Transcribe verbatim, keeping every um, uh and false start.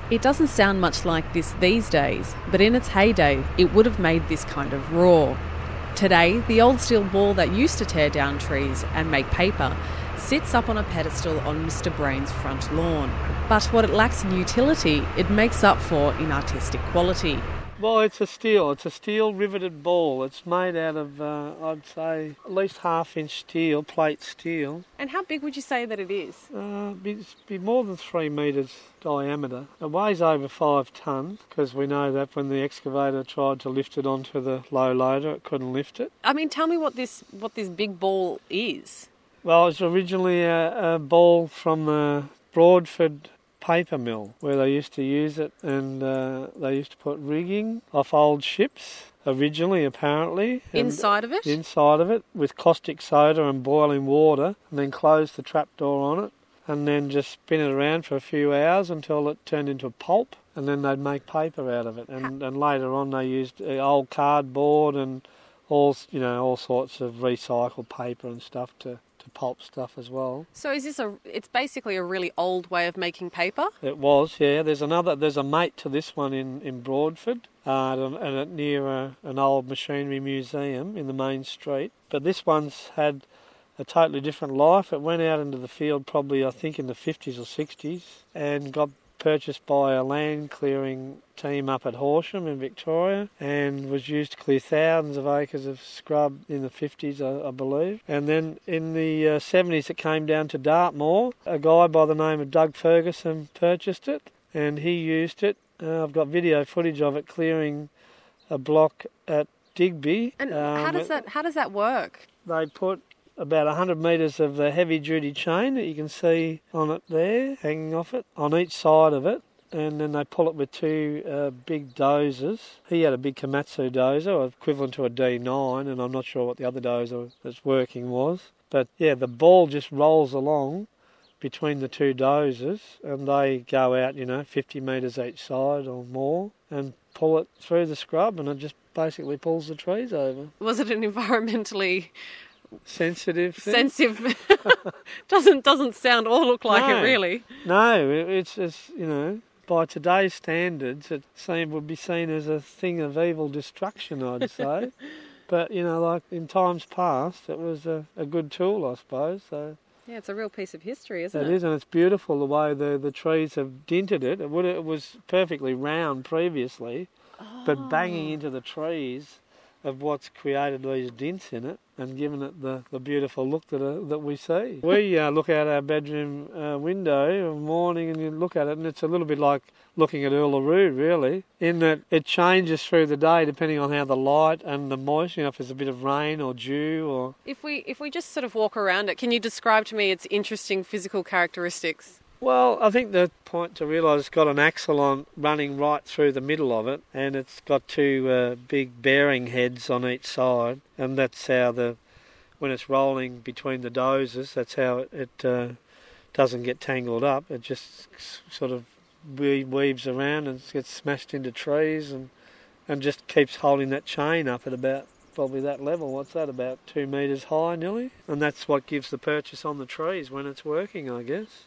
It doesn't sound much like this these days, but in its heyday, it would have made this kind of roar. Today, the old steel ball that used to tear down trees and make paper sits up on a pedestal on Mister Brain's front lawn. But what it lacks in utility, it makes up for in artistic quality. Well, it's a steel. It's a steel riveted ball. It's made out of, uh, I'd say, at least half-inch steel, plate steel. And how big would you say that it is? Uh, be, be more than three metres diameter. It weighs over five tonne, because we know that when the excavator tried to lift it onto the low loader, it couldn't lift it. I mean, tell me what this what this big ball is. Well, it's originally a, a ball from the Broadford paper mill where they used to use it, and uh, they used to put rigging off old ships originally, apparently. Inside of it? Inside of it, with caustic soda and boiling water, and then close the trapdoor on it, and then just spin it around for a few hours until it turned into pulp, and then they'd make paper out of it. And, and later on they used uh, old cardboard and all, you know, all sorts of recycled paper and stuff to pulp stuff as well. So is this a, it's basically a really old way of making paper? It was, yeah. There's another, there's a mate to this one in, in Broadford, uh, and near a, an old machinery museum in the main street. But this one's had a totally different life. It went out into the field probably, I think, in the fifties or sixties, and got purchased by a land clearing team up at Horsham in Victoria, and was used to clear thousands of acres of scrub in the fifties, I, I believe. And then in the uh, seventies it came down to Dartmoor. A guy by the name of Doug Ferguson purchased it, and he used it. Uh, I've got video footage of it clearing a block at Digby. And um, how does that how does that work? They put about one hundred metres of the heavy-duty chain that you can see on it there, hanging off it, on each side of it, and then they pull it with two uh, big dozers. He had a big Komatsu dozer, equivalent to a D nine, and I'm not sure what the other dozer that's working was. But yeah, the ball just rolls along between the two dozers, and they go out, you know, fifty metres each side or more, and pull it through the scrub, and it just basically pulls the trees over. Was it an environmentally sensitive thing? Sensitive. doesn't doesn't sound or look like no. it, really. No, it's, it's, you know, by today's standards, it seemed, would be seen as a thing of evil destruction, I'd say. But, you know, like in times past, it was a, a good tool, I suppose. So yeah, it's a real piece of history, isn't it? It is, and it's beautiful the way the, the trees have dinted it. It, would, it was perfectly round previously, oh. but banging into the trees of what's created these dints in it and given it the, the beautiful look that uh, that we see. We uh, look out our bedroom uh, window in the morning and you look at it, and it's a little bit like looking at Uluru, really, in that it changes through the day depending on how the light and the moisture, you know, if there's a bit of rain or dew. Or If we, if we just sort of walk around it, can you describe to me its interesting physical characteristics? Well, I think the point to realise it's got an axle on running right through the middle of it, and it's got two uh, big bearing heads on each side, and that's how the when it's rolling between the dozers, that's how it, it uh, doesn't get tangled up. It just sort of weaves around and gets smashed into trees, and and just keeps holding that chain up at about probably that level. What's that, about two metres high nearly? And that's what gives the purchase on the trees when it's working, I guess.